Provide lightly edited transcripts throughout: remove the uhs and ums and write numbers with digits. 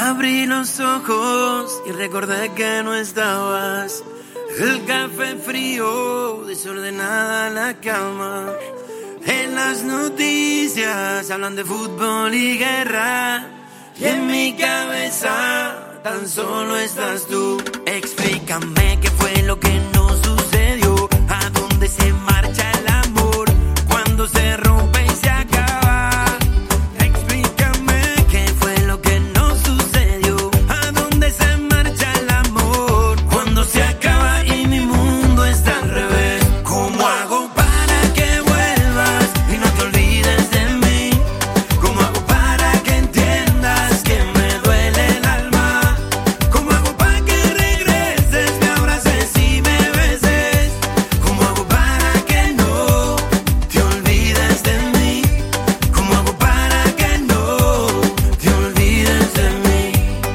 Abrí los ojos y recordé que no estabas. El café frío, desordenada la cama. En las noticias hablan de fútbol y guerra. Y en mi cabeza tan solo estás tú. Explícame qué fue lo que no sucedió. ¿A dónde se marcha el amor cuando se rompe y se acaba? Explícame qué fue lo que no sucedió. ¿A dónde se marcha el amor cuando se acaba y mi mundo está al revés? ¿Cómo hago para que vuelvas y no te olvides de mí? ¿Cómo hago para que entiendas que me duele el alma? ¿Cómo hago para que regreses, me abraces y me beses? ¿Cómo hago para que no te olvides de mí? ¿Cómo hago para que no te olvides de mí?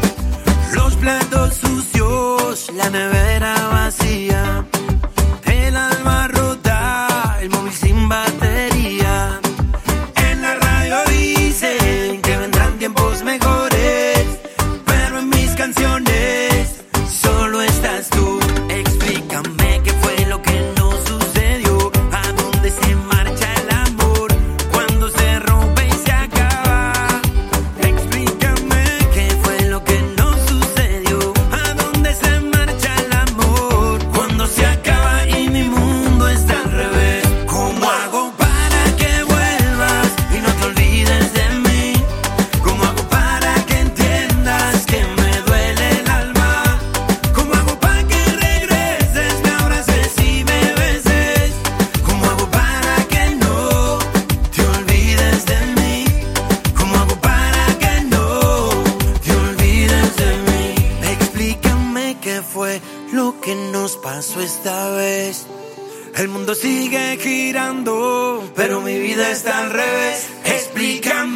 Los platos sucios, la nevera vacía, el alma rota, el móvil sin batería. En la radio dicen que vendrán tiempos mejores, pero en mis canciones solo estás tú. Explícame qué fue lo que no sucedió. ¿A dónde se marcha el amor cuando se rompe y se acaba? Explícame qué fue lo que no sucedió. ¿A dónde se marcha el amor cuando se acaba y mi mundo está al revés? ¿Cómo hago para que vuelvas y no te olvides de mí? ¿Cómo hago para que entiendas que me duele el alma? ¿Cómo hago para que regreses, me abraces y me beses? ¿Cómo hago para que no te olvides de mí? ¿Cómo hago para que no te olvides de mí? Explícame qué fue lo que nos pasó esta vez. El mundo sigue girando, pero mi vida está al revés. Explícame